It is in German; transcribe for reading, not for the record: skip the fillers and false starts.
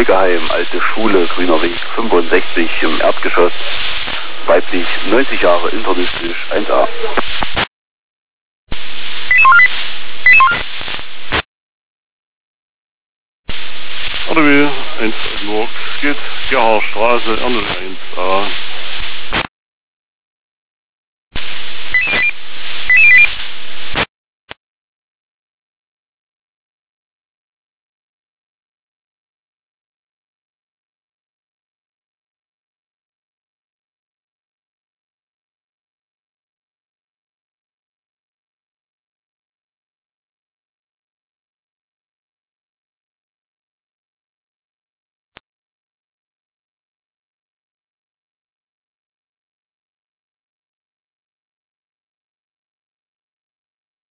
Pflegeheim, alte Schule, Grüner Weg 65 im Erdgeschoss. Weiblich 90 Jahre, internistisch 1A. RTW 1 Hamburg geht Gerhardstraße, Ernte 1A.